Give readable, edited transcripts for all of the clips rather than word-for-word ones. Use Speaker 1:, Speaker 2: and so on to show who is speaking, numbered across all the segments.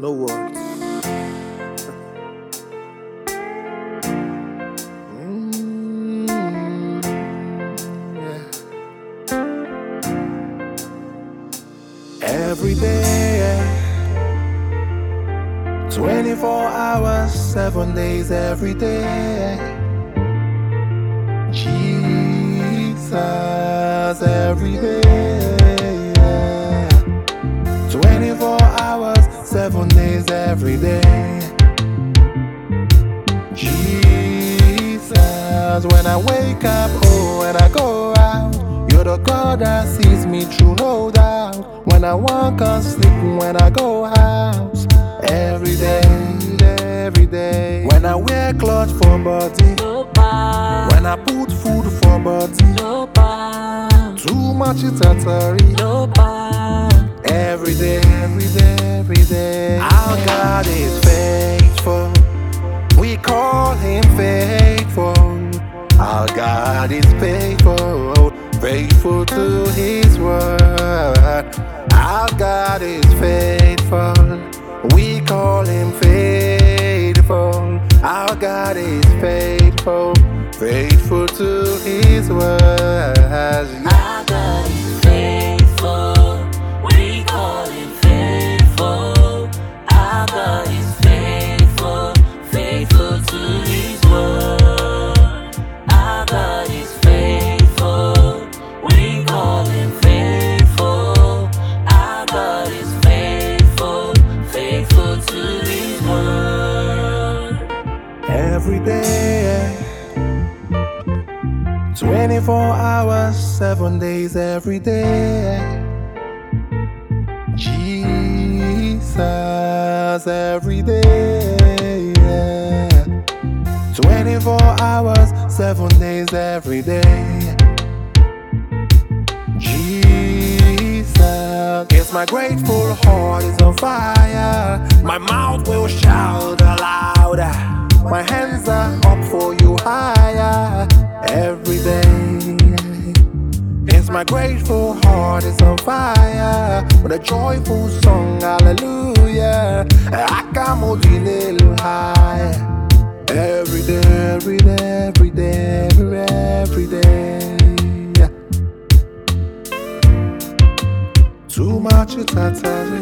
Speaker 1: No words. Yeah. Every day, 24 hours, 7 days, every day. Jesus, every day. 24 hours, 7 days, every day. Jesus, when I wake up, oh, when I go out, you're the God that sees me through, no doubt. When I walk or sleep, when I go out, every day, every day. When I wear clothes for body, when I put food for body, too much tattery. Every day, every day, every day. Our God is faithful. We call him faithful. Our God is faithful, faithful to his word. Our God is faithful. We call him faithful. Our God is faithful, faithful to his word.
Speaker 2: Our God is faithful. We call him faithful. Our God is faithful, faithful to his word. Our God is faithful. We call him faithful. Our God is faithful, faithful to his word.
Speaker 1: Every day, 24 hours, 7 days, every day. Jesus, every day. 24 hours, 7 days, every day. Jesus, yes, my grateful heart is on fire. My mouth will shout louder. My hands are up for you higher. Every day, yes, my grateful heart is on fire. With a joyful song, hallelujah. I come out a little higher. Every day, every day, every day, every day. Too much tattery.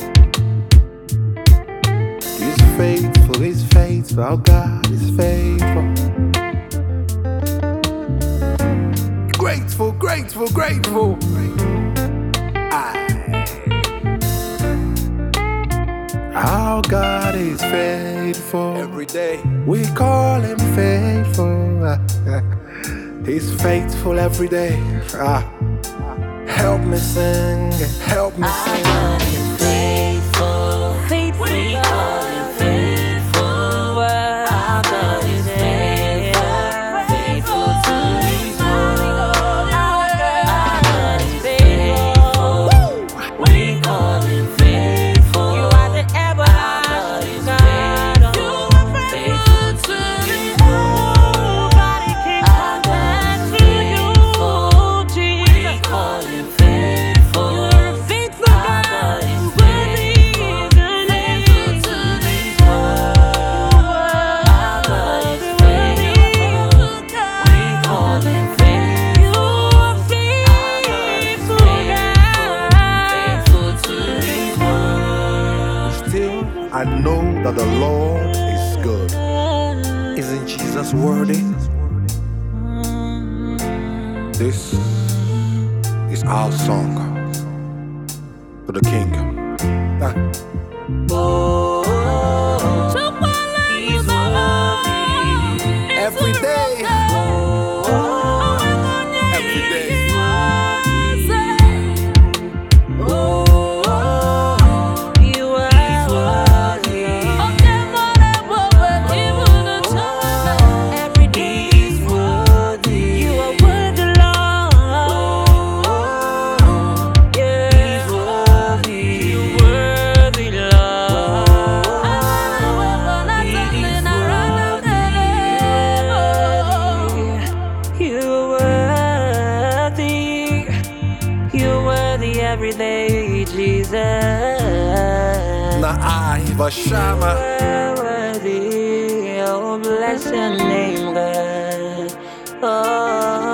Speaker 1: He's faithful, he's faithful. Our God is faithful. Grateful, grateful, grateful. Our God is faithful. Every day we call him faithful. He's faithful every day. Help me sing, help me
Speaker 2: Our
Speaker 1: sing.
Speaker 2: God is faithful. We call him faithful. Our God is faithful, faithful to his word. Our God is faithful. We call him faithful. You are the everlasting God. Faithful to his word. Our God is faithful. We call him faithful. You're a faithful God. Our God is faithful, faithful to his word. Our God is faithful. We call him faithful. Faithful to his word.
Speaker 1: Still, I know that the Lord is good. Isn't Jesus worthy? This is our song to the King.
Speaker 2: He's worthy.
Speaker 1: Every day, every day.
Speaker 2: worthy every day, Jesus.
Speaker 1: Na Aiva chama.
Speaker 2: Worthy, oh bless your name, God. Oh.